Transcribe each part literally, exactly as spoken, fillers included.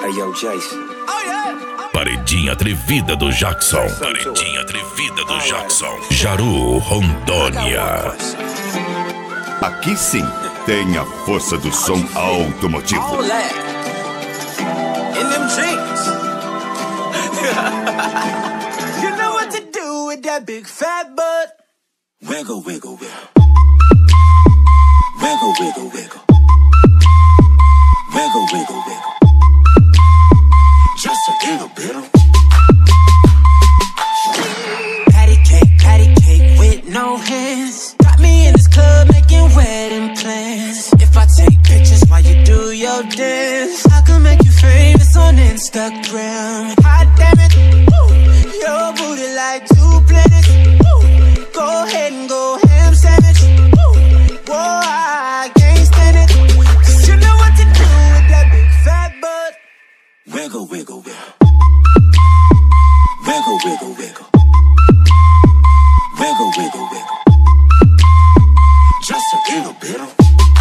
Hey, yo, Jason. Paredinha atrevida do Jackson. Paredinha atrevida do Jackson. Jaru, Rondônia. Aqui sim tem a força do som automotivo. In them jeans. You know what to do with that big fat butt. Wiggle, wiggle, wiggle. Wiggle, wiggle, wiggle. Wiggle, wiggle, wiggle. Just a little bit of patty cake, patty cake with no hands. Got me in this club making wedding plans. If I take pictures while you do your dance, I can make you famous on Instagram. Hot damn it, woo. Your booty like two planets. Woo. Go ahead and go ham sandwich. Woo. Whoa, I can't stand it. Cause you know what to do with that big fat butt. Wiggle, wiggle, wiggle. Wiggle, wiggle, wiggle. Wiggle, wiggle, wiggle. Just a little bit of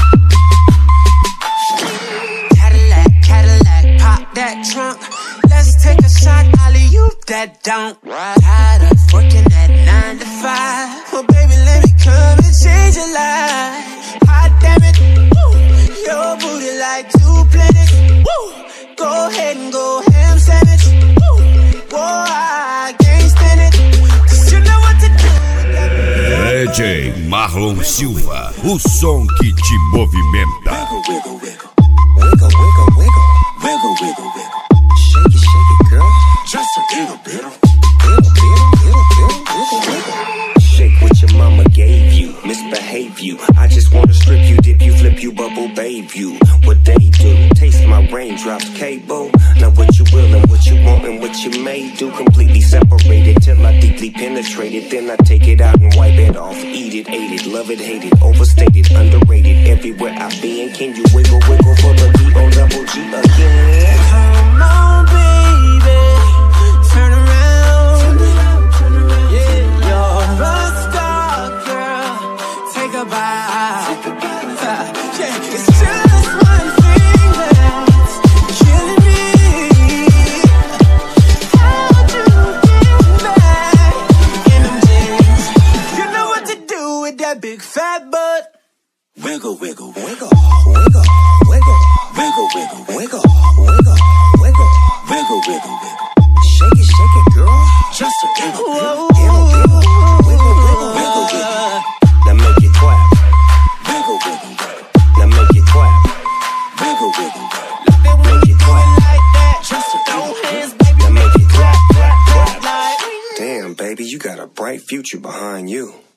Cadillac, Cadillac, pop that trunk. Let's take a shot, alley-oop that don't. Tired of working at nine to five. Well, baby, let me come and change your life. Hot damn it, woo. Your booty like two planets. Woo. Go ahead and go ham sandwich. Woo. Whoa, I can't stand it. Cause you know what to do with that. D J Marlon Silva, o som que te movimenta. Wiggle, wiggle, wiggle. Wiggle, wiggle, wiggle. Wiggle, wiggle, wiggle. Shake it, shake it, girl. Just a little bit of little, little, little, little, wiggle, wiggle. Shake what your mama gave you, misbehave you. I just wanna strip you, dip you, flip you, bubble babe you. What they do, taste my raindrops, cable. Now what you will and what you want and what you may do. Completely separated till I deeply penetrate it. Then I take it out and wipe it off. Eat it, ate it, love it, hate it. Overstated, underrated, everywhere I be. And can you wiggle, wiggle for the D O double G again? Come on, baby. Turn around. Yeah, you're a star, girl. Take a bite. Yeah, it's just one thing that's killing me. How'd you get back in them jeans? You know what to do with that big fat butt. Wiggle, wiggle, wiggle, wiggle, wiggle, wiggle, wiggle, wiggle, wiggle, wiggle, wiggle, wiggle, wiggle. Shake it, shake it, girl. Just a little bit, little bit, wiggle, wiggle, wiggle, wiggle. Now make it clap. Wiggle, wiggle, wiggle. Now make it clap. Wiggle, wiggle, wiggle. Make it clap. Like that. Just a little hands, baby. Now make it clap, clap, Clap clap. like. Damn, baby, you got a bright future behind you.